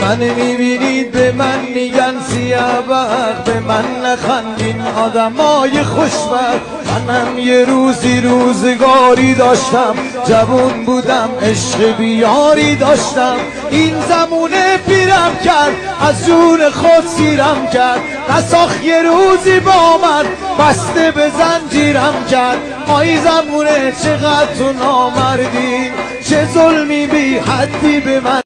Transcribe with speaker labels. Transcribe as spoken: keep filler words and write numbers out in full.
Speaker 1: من میبینید به من میگن سیاه‌بخت، به من نخندین آدمای خوشبخت. منم یه روزی روزگاری داشتم، جوون بودم عشق بیاری داشتم. این زمونه پیرم کرد، از جون خود سیرم کرد. نساخ یه روزی با من بسته به زنجیرم کرد. آی زمونه چقدر تو نامردی، چه ظلمی بی حدی به من